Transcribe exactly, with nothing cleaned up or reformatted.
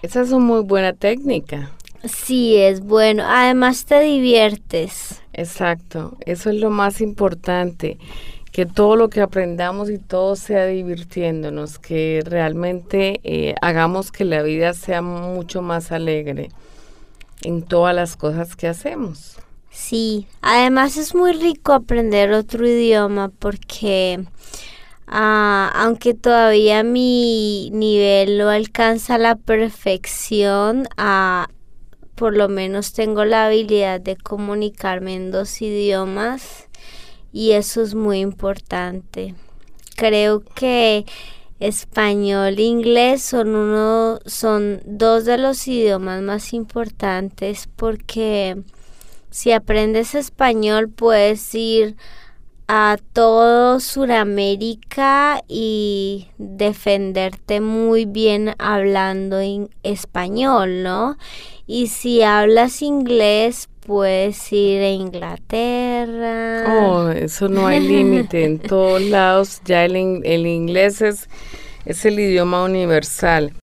Esa es una muy buena técnica. Sí, es bueno. Además te diviertes. Exacto, eso es lo más importante, que todo lo que aprendamos y todo sea divirtiéndonos, que realmente eh, hagamos que la vida sea mucho más alegre en todas las cosas que hacemos. Sí, además es muy rico aprender otro idioma porque ah, aunque todavía mi nivel no alcanza la perfección, ah, por lo menos tengo la habilidad de comunicarme en dos idiomas y eso es muy importante. Creo que español e inglés son uno, son dos de los idiomas más importantes porque si aprendes español puedes ir a todo Sudamérica y defenderte muy bien hablando en español, ¿no? Y si hablas inglés, puedes ir a Inglaterra. Oh, eso no hay límite, en todos lados ya el, in- el inglés es, es el idioma universal.